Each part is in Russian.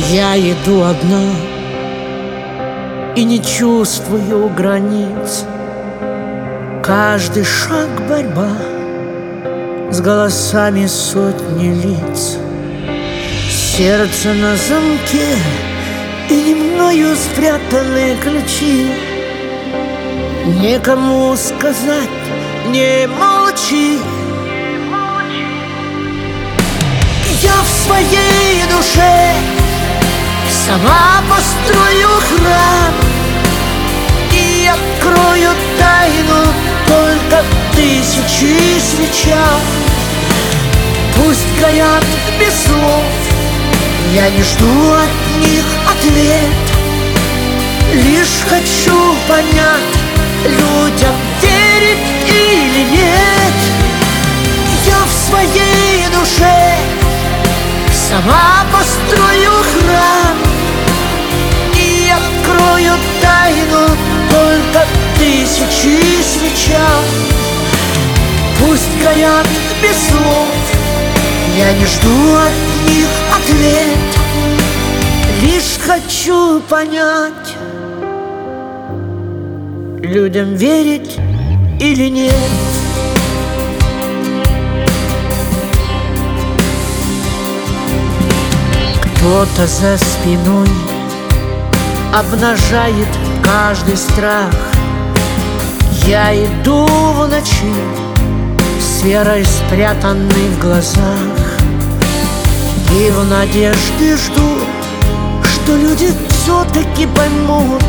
Я иду одна и не чувствую границ. Каждый шаг борьба с голосами сотни лиц. Сердце на замке и не мною спрятаны ключи. Некому сказать: не молчи. Я в своей душе сама построю храм и открою тайну только тысячи свечам. Пусть горят без слов, я не жду от них ответ. Лишь хочу понять, людям верить или нет. Я в своей душе сама построю храм и открою тайну только тысячи свечам. Пусть горят без слов, я не жду от них ответ. Лишь хочу понять, людям верить или нет. Кто-то за спиной обнажает каждый страх. Я иду в ночи с верой, спрятанной в глазах, и в надежде жду, что люди все-таки поймут,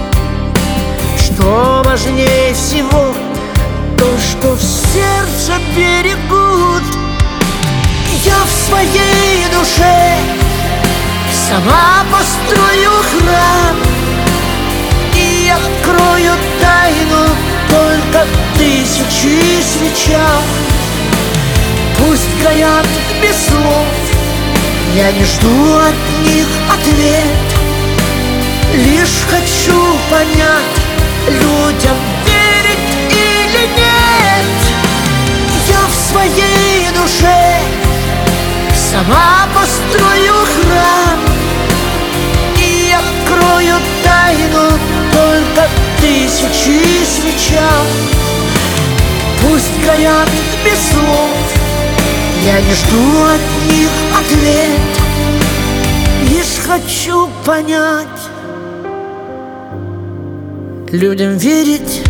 что важнее всего то, что в сердце берегут. Я в своей душе сама построю храм и открою тайну только тысячи свечам. Пусть горят без слов, я не жду от них ответ. Лишь хочу понять, людям верить или нет. Я в своей душе сама построю храм и открою тайну только тысячи свечам. Пусть горят без слов, я не жду от них ответ. Лишь хочу понять, людям верить.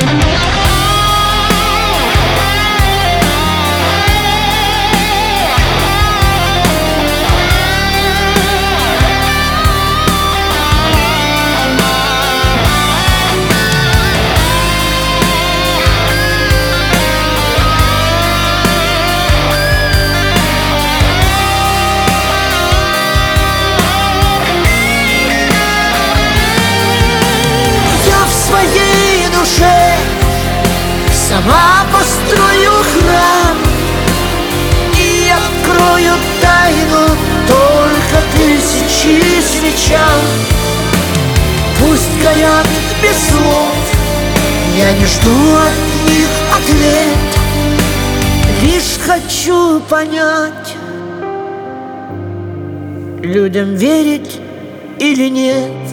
Сама построю храм и открою тайну только тысячи свечам. Пусть горят без слов, я не жду от них ответ. Лишь хочу понять, людям верить или нет.